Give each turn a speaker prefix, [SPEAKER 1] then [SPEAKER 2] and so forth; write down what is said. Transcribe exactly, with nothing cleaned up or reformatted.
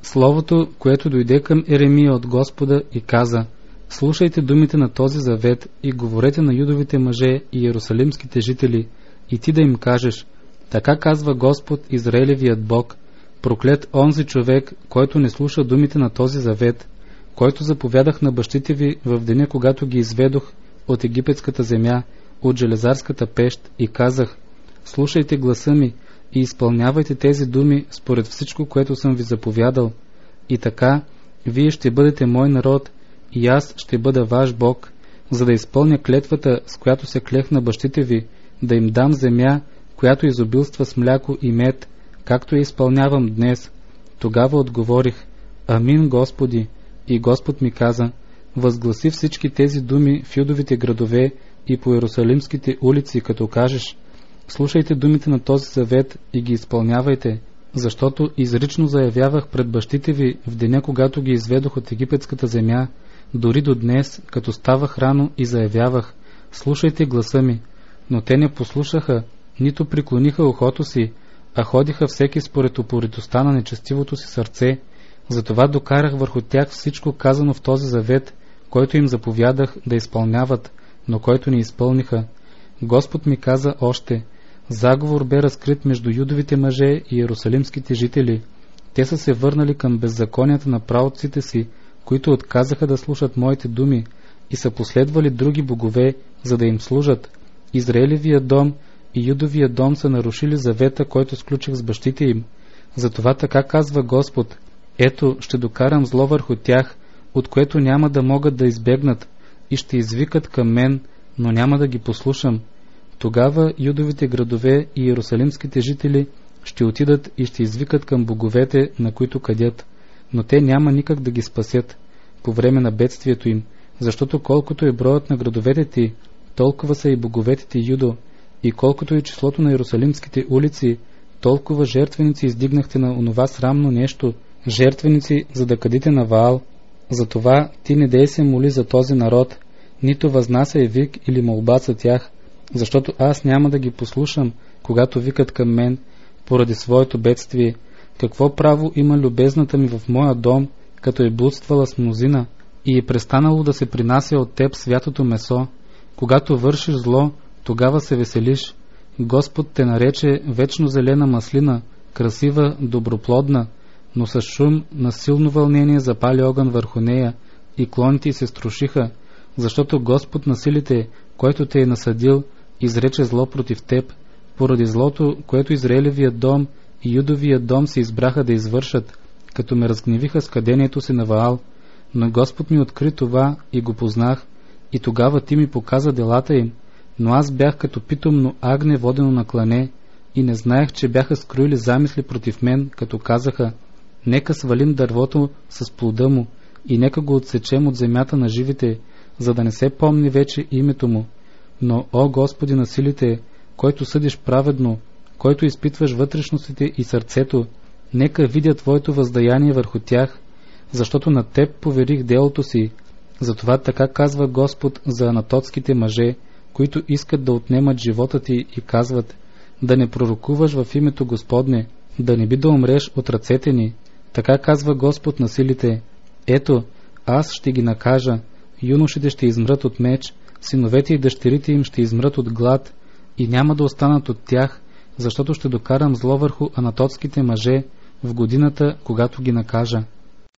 [SPEAKER 1] Словото, което дойде към Еремия от Господа и каза: слушайте думите на този завет и говорете на юдовите мъже и иерусалимските жители, и ти да им кажеш: така казва Господ, Израилевият Бог, проклет онзи човек, който не слуша думите на този завет, който заповядах на бащите ви в деня, когато ги изведох от египетската земя, от железарската пещ, и казах: слушайте гласа ми и изпълнявайте тези думи според всичко, което съм ви заповядал. И така, вие ще бъдете мой народ и аз ще бъда ваш Бог, за да изпълня клетвата, с която се клех на бащите ви, да им дам земя, която изобилства с мляко и мед, както я изпълнявам днес. Тогава отговорих: Амин, Господи. И Господ ми каза: възгласи всички тези думи в юдовите градове и по иерусалимските улици, като кажеш: слушайте думите на този завет и ги изпълнявайте, защото изрично заявявах пред бащите ви в деня, когато ги изведох от египетската земя, дори до днес, като ставах рано и заявявах: слушайте гласа ми. Но те не послушаха, нито преклониха ухото си, а ходиха всеки според упоритостта на нечестивото си сърце. Затова докарах върху тях всичко казано в този завет, който им заповядах да изпълняват, но който не изпълниха. Господ ми каза още: заговор бе разкрит между юдовите мъже и иерусалимските жители. Те са се върнали към беззаконията на праотците си, които отказаха да слушат моите думи, и са последвали други богове, за да им служат. Израилевия дом и юдовия дом са нарушили завета, който сключих с бащите им. Затова така казва Господ: ето, ще докарам зло върху тях, от което няма да могат да избегнат, и ще извикат към мен, но няма да ги послушам. Тогава юдовите градове и иерусалимските жители ще отидат и ще извикат към боговете, на които кадят, но те няма никак да ги спасят по време на бедствието им, защото колкото е броят на градовете ти, толкова са и боговете ти, Юдо, и колкото е числото на иерусалимските улици, толкова жертвеници издигнахте на онова срамно нещо, жертвеници, за да кадите на Ваал. Затова ти не дей се моли за този народ, нито възнасяй вик или молба за тях, защото аз няма да ги послушам, когато викат към мен, поради своето бедствие. Какво право има любезната ми в моя дом, като е блудствала с мнозина и е престанало да се принася от теб святото месо? Когато вършиш зло, тогава се веселиш. Господ те нарече вечно зелена маслина, красива, доброплодна, но с шум на силно вълнение запали огън върху нея и клоните се струшиха, защото Господ на силите, който те е насадил, изрече зло против теб, поради злото, което Израилевият дом и Юдовият дом се избраха да извършат, като ме разгневиха с кадението си на Ваал. Но Господ ми откри това и го познах, и тогава ти ми показа делата им, но аз бях като питомно агне водено на клане, и не знаех, че бяха скроили замисли против мен, като казаха: нека свалим дървото с плода му и нека го отсечем от земята на живите, за да не се помни вече името му. Но, о Господи на силите, който съдиш праведно, който изпитваш вътрешностите и сърцето, нека видя Твоето въздаяние върху тях, защото на Теб поверих делото си. Затова така казва Господ за анатотските мъже, които искат да отнемат живота ти и казват: да не пророкуваш в името Господне, да не би да умреш от ръцете ни. Така казва Господ на силите: ето, аз ще ги накажа, юношите ще измрат от меч, синовете и дъщерите им ще измрат от глад, и няма да останат от тях, защото ще докарам зло върху анатотските мъже в годината, когато ги накажа.